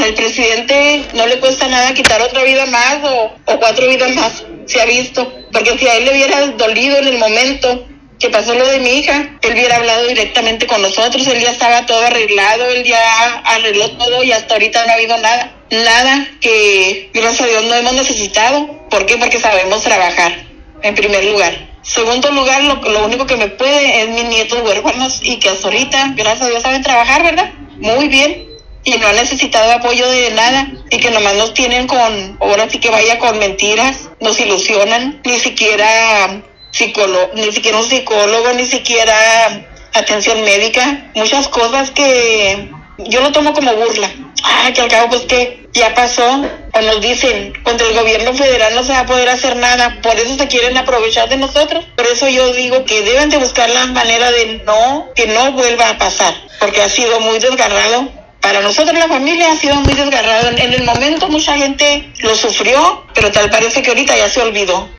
Al presidente no le cuesta nada quitar otra vida más o 4 vidas más, se ha visto. Porque si a él le hubiera dolido en el momento que pasó lo de mi hija, él hubiera hablado directamente con nosotros, él ya estaba todo arreglado, él ya arregló todo y hasta ahorita no ha habido nada que gracias a Dios no hemos necesitado. ¿Por qué? Porque sabemos trabajar, en primer lugar. Segundo lugar, lo único que me puede es mis nietos huérfanos y que hasta ahorita, gracias a Dios, saben trabajar, ¿verdad? Muy bien. Y no han necesitado apoyo de nada y que nomás nos tienen con, ahora sí que vaya con mentiras, nos ilusionan, ni siquiera un psicólogo, ni siquiera atención médica, muchas cosas que yo lo tomo como burla. Que al cabo pues que ya pasó, o nos dicen, contra el gobierno federal no se va a poder hacer nada, por eso se quieren aprovechar de nosotros. Por eso yo digo que deben de buscar la manera de que no vuelva a pasar, porque ha sido muy desgarrado. Para nosotros la familia ha sido muy desgarrado. En el momento mucha gente lo sufrió, pero tal parece que ahorita ya se olvidó.